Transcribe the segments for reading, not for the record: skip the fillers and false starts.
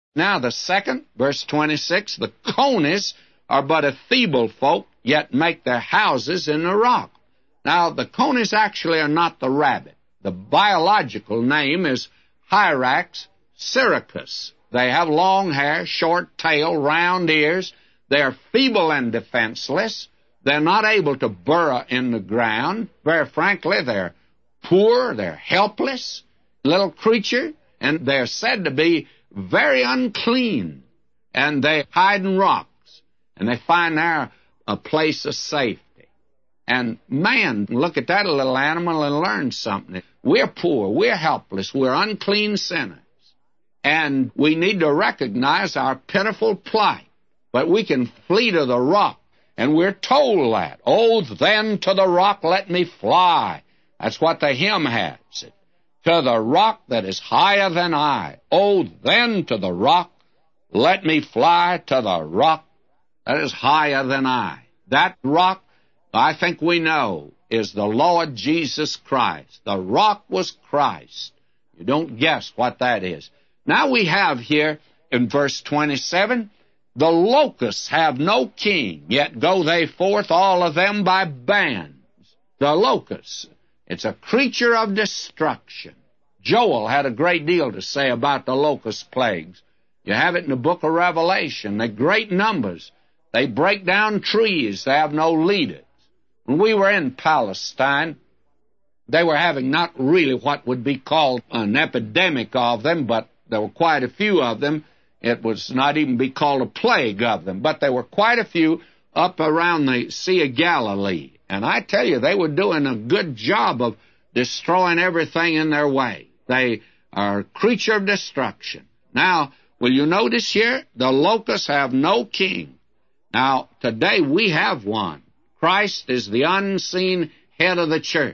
Now the second, verse 26, the conies are but a feeble folk, yet make their houses in the rock. Now the conies actually are not the rabbit. The biological name is Hyrax syracus. They have long hair, short tail, round ears. They are feeble and defenseless. They're not able to burrow in the ground. Very frankly, they're poor, they're helpless, little creature, and they're said to be very unclean. And they hide in rocks, and they find there a place of safety. And man, look at that little animal and learn something. We're poor, we're helpless, we're unclean sinners. And we need to recognize our pitiful plight. But we can flee to the rock, and we're told that. Oh, then to the rock let me fly. That's what the hymn has. To the rock that is higher than I. Oh, then to the rock let me fly, to the rock that is higher than I. That rock, I think we know, is the Lord Jesus Christ. The rock was Christ. You don't guess what that is. Now we have here in verse 27, the locusts have no king, yet go they forth all of them by bands. The locusts, it's a creature of destruction. Joel had a great deal to say about the locust plagues. You have it in the book of Revelation. They're great numbers. They break down trees. They have no leaders. When we were in Palestine, they were having not really what would be called an epidemic of them, but there were quite a few of them. It was not even be called a plague of them, but there were quite a few up around the Sea of Galilee. And I tell you, they were doing a good job of destroying everything in their way. They are a creature of destruction. Now, will you notice here, the locusts have no king. Now, today we have one. Christ is the unseen head of the church.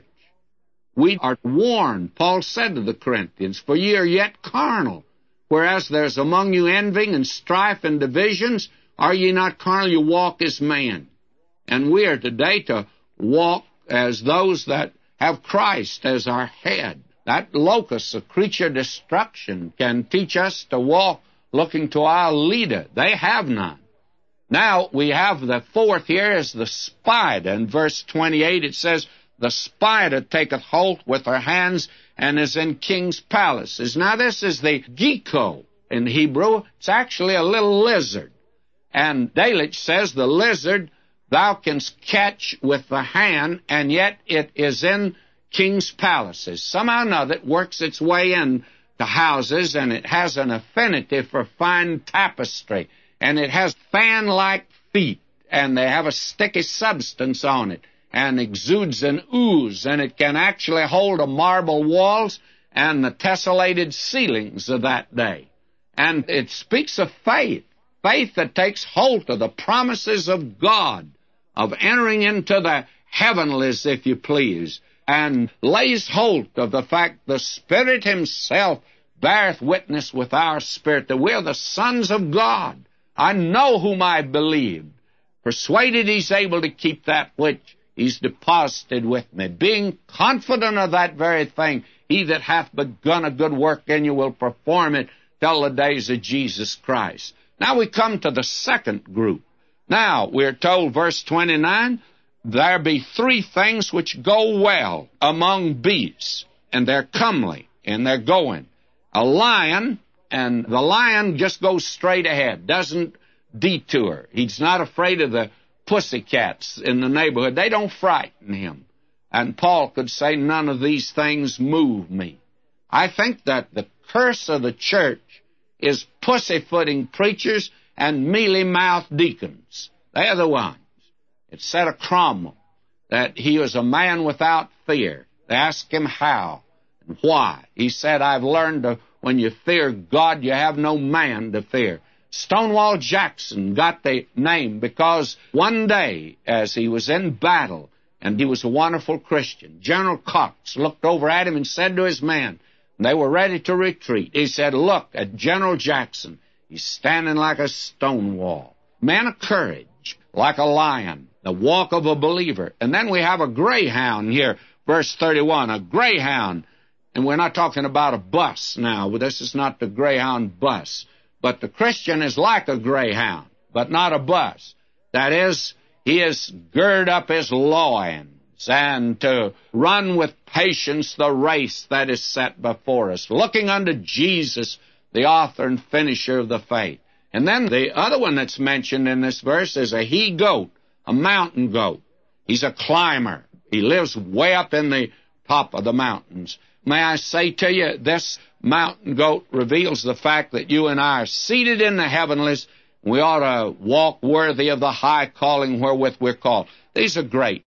We are warned, Paul said to the Corinthians, for ye are yet carnal. Whereas there's among you envying and strife and divisions, are ye not carnal? You walk as men. And we are today to walk as those that have Christ as our head. That locust, a creature of destruction, can teach us to walk looking to our leader. They have none. Now, we have the fourth here is the spider. In verse 28, it says, the spider taketh hold with her hands and is in king's palaces. Now, this is the gecko in Hebrew. It's actually a little lizard. And Delitzsch says the lizard thou canst catch with the hand, and yet it is in king's palaces. Somehow or another, it works its way in to houses, and it has an affinity for fine tapestry. And it has fan-like feet, and they have a sticky substance on it, and exudes an ooze, and it can actually hold the marble walls and the tessellated ceilings of that day. And it speaks of faith, faith that takes hold of the promises of God, of entering into the heavenlies, if you please, and lays hold of the fact the Spirit Himself beareth witness with our spirit that we're the sons of God. I know whom I believe, persuaded He's able to keep that which He's deposited with me, being confident of that very thing. He that hath begun a good work in you will perform it till the days of Jesus Christ. Now we come to the second group. Now, we're told, verse 29, there be three things which go well among beasts, and they're comely, and they're going. A lion, and the lion just goes straight ahead, doesn't detour. He's not afraid of the pussycats in the neighborhood. They don't frighten him. And Paul could say, none of these things move me. I think that the curse of the church is pussyfooting preachers and mealy-mouthed deacons. They're the ones. It said of Cromwell that he was a man without fear. They asked him how and why. He said, I've learned to, when you fear God, you have no man to fear. Stonewall Jackson got the name because one day, as he was in battle, and he was a wonderful Christian, General Cox looked over at him and said to his men, they were ready to retreat. He said, look at General Jackson. He's standing like a stone wall. Man of courage, like a lion, the walk of a believer. And then we have a greyhound here, verse 31, a greyhound. And we're not talking about a bus now. This is not the Greyhound bus. But the Christian is like a greyhound, but not a bus. That is, he is gird up his loins and to run with patience the race that is set before us, looking unto Jesus, the author and finisher of the faith. And then the other one that's mentioned in this verse is a he-goat, a mountain goat. He's a climber. He lives way up in the top of the mountains. May I say to you, this mountain goat reveals the fact that you and I are seated in the heavenlies. We ought to walk worthy of the high calling wherewith we're called. These are great.